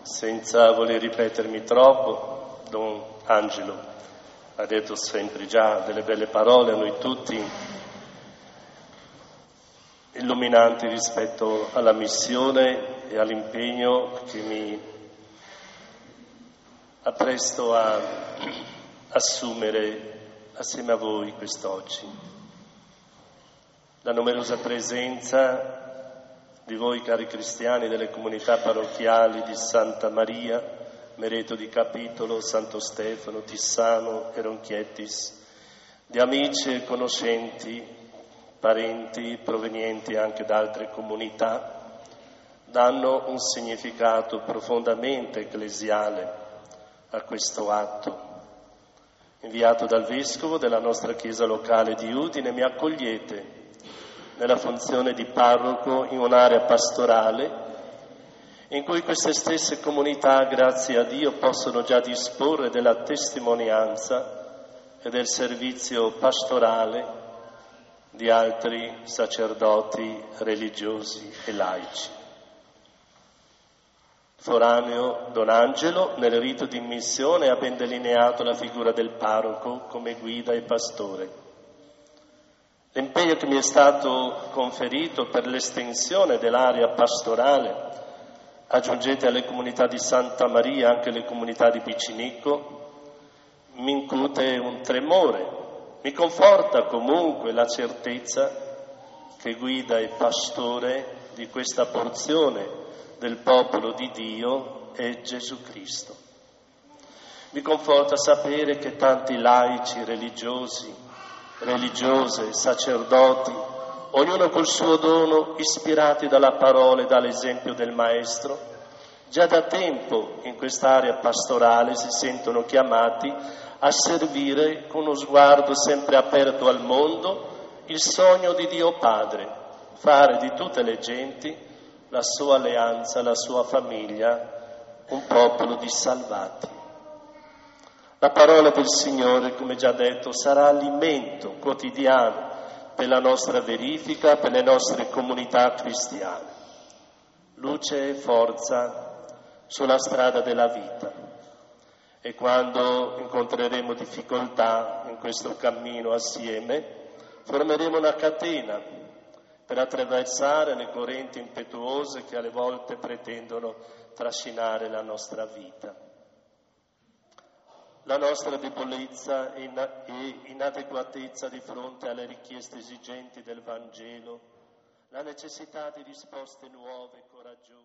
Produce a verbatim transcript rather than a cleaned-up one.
Senza voler ripetermi troppo, Don Angelo ha detto sempre già delle belle parole a noi tutti, illuminanti rispetto alla missione e all'impegno che mi appresto a assumere assieme a voi quest'oggi. La numerosa presenza di voi, cari cristiani, delle comunità parrocchiali di Santa Maria, Mereto di Capitolo, Santo Stefano, Tissano e Ronchiettis, di amici e conoscenti, parenti provenienti anche da altre comunità, danno un significato profondamente ecclesiale a questo atto. Inviato dal Vescovo della nostra Chiesa locale di Udine, mi accogliete nella funzione di parroco in un'area pastorale in cui queste stesse comunità, grazie a Dio, possono già disporre della testimonianza e del servizio pastorale di altri sacerdoti religiosi e laici. Foraneo Don Angelo, nel rito di immissione, ha ben delineato la figura del parroco come guida e pastore. L'impegno che mi è stato conferito per l'estensione dell'area pastorale, aggiungete alle comunità di Santa Maria anche le comunità di Piccinicco, mi incute un tremore, mi conforta comunque la certezza che guida e pastore di questa porzione del popolo di Dio è Gesù Cristo. Mi conforta sapere che tanti laici, religiosi, religiose, sacerdoti, ognuno col suo dono, ispirati dalla parola e dall'esempio del Maestro, già da tempo in quest'area pastorale si sentono chiamati a servire con uno sguardo sempre aperto al mondo il sogno di Dio Padre, fare di tutte le genti la sua alleanza, la sua famiglia, un popolo di salvati. La parola del Signore, come già detto, sarà alimento quotidiano per la nostra verifica, per le nostre comunità cristiane. Luce e forza sulla strada della vita. E quando incontreremo difficoltà in questo cammino assieme, formeremo una catena per attraversare le correnti impetuose che alle volte pretendono trascinare la nostra vita. La nostra debolezza e inadeguatezza di fronte alle richieste esigenti del Vangelo, la necessità di risposte nuove, coraggiose,